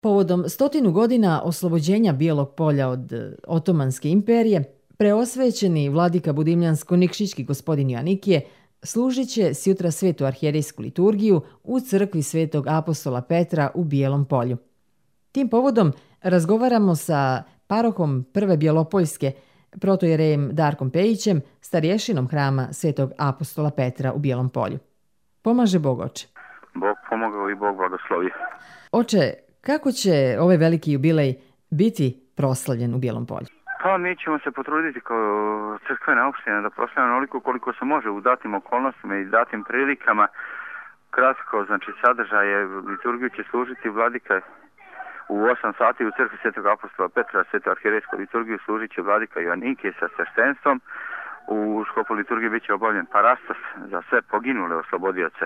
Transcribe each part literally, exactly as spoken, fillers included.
Povodom stotinu godina oslobođenja Bijelog polja od Otomanske imperije, preosvećeni vladika budimljansko-nikšićki gospodin Joanikije služit će sjutra svetu arhijerejsku liturgiju u crkvi svetog apostola Petra u Bijelom polju. Tim povodom razgovaramo sa parohom Prve Bjelopoljske, protojerejem Darkom Pejićem, starješinom hrama svetog apostola Petra u Bijelom polju. Pomaže Bog, oče. Bog pomogao i Bog blagoslovi. Oče, kako će ovaj veliki jubilej biti proslavljen u Bijelom polju? Pa mi ćemo se potruditi kao crkvena opština da proslavimo onoliko koliko se može u datim okolnostima i datim prilikama. Kratko, znači sadržaje liturgiju će služiti vladika u osam sati u crkvi svetog apostola Petra, svetu arhijerejsku liturgiju služit će vladika Joanikije sa sveštenstvom. U sklopu liturgije bit će obavljen parastos za sve poginule oslobodioce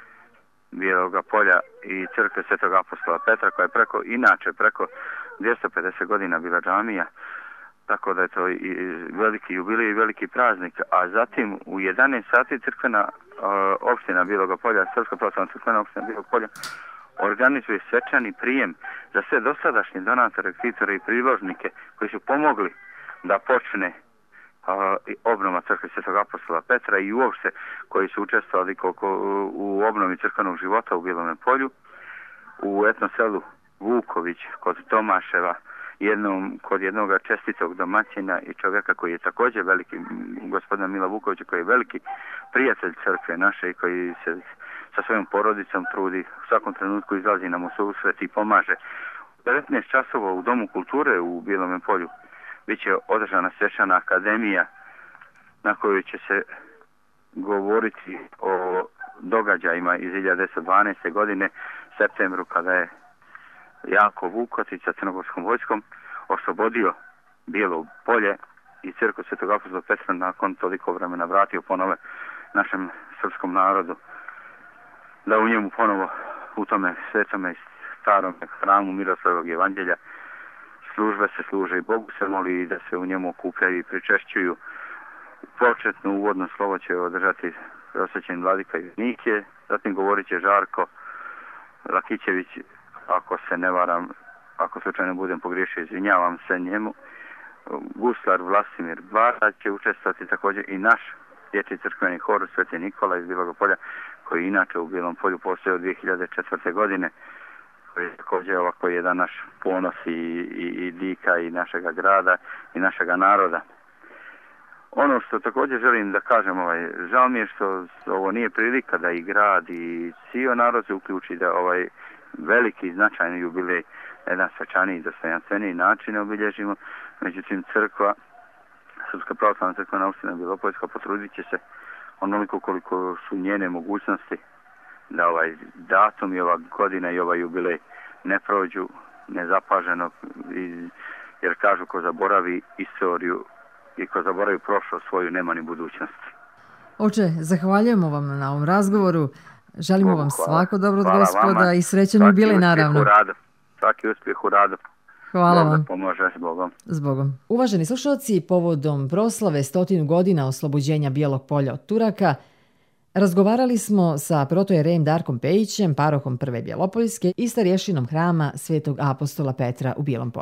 Bijeloga polja i crkve svetog apostola Petra, koja je preko, inače preko dvjesto pedeset godina bila džamija, tako da je to i veliki jubilej i veliki praznik. A zatim u jedanaest sati crkvena uh, opština Bijeloga polja, Srpska pravoslavna crkvena opština Bijelog polja, organizuje svečani prijem za sve dosadašnje donatore, kritore i priložnike koji su pomogli da počne obnova crkve svetog apostola Petra i uopšte koji su učestvovali u obnovi crkvenog života u Bijelome polju, u etno selu Vuković kod Tomaševa, jednom, kod jednog čestitog domaćina i čovjeka koji je također veliki, gospodina Mila Vukovića, koji je veliki prijatelj crkve naše i koji se sa svojom porodicom trudi, u svakom trenutku izlazi nam u susret i pomaže. devetnaest časova u Domu kulture u Bijelome polju biće održana svečana akademija na kojoj će se govoriti o događajima iz hiljadu devetsto dvanaeste. godine, septembru, kada je Jako Vukotić sa crnogorskom vojskom oslobodio Bijelo polje i crkvu svetog apostola Petra nakon toliko vremena vratio ponove našem srpskom narodu, da u njemu ponovo u tome svetome starom hramu Miroslavljevog evanđelja službe se služe i Bogu se moli i da se u njemu okupljaju i pričešćuju. Početno uvodno slovo će održati preosvećeni vladika Joanikije, zatim govorit će Žarko Lakićević, ako se ne varam, ako slučajno budem pogriješio, izvinjavam se njemu. Guslar Vlasimir Bara će učestvovati, također i naš dječji crkveni hor Sveti Nikola iz Bijelog polja, koji inače u Bijelom polju postoje od dvije hiljade četvrte. godine, koji je također ovako jedan naš ponos i, i, i dika i našega grada i našega naroda. Ono što također želim da kažem, ovaj, žao mi je što ovo nije prilika da i grad i cijel narod se uključi da ovaj veliki i značajni jubilej na jedan svečaniji i dostojanstveniji način obilježimo. Međutim, crkva, Srpska pravoslavna crkvena opština Bjelopoljska, potrudit će se onoliko koliko su njene mogućnosti da ovaj datum i ova godina i ovaj jubilej ne prođu nezapaženo, jer kažu ko zaboravi istoriju i ko zaboravi prošlost svoju, nema ni budućnosti. Oče, zahvaljujemo vam na ovom razgovoru. Želimo Bogu, vam svako dobro od Gospoda vama. I srećan jubilej, naravno. Svaki uspjeh u radu. Hvala vam. Pomože s Bogom. S Bogom. Uvaženi slušalci, povodom proslave stotinu godina oslobođenja Bijelog polja od Turaka, razgovarali smo sa protojerejem Darkom Pejićem, parohom Prve Bjelopoljske i starješinom hrama svetog apostola Petra u Bijelom polju.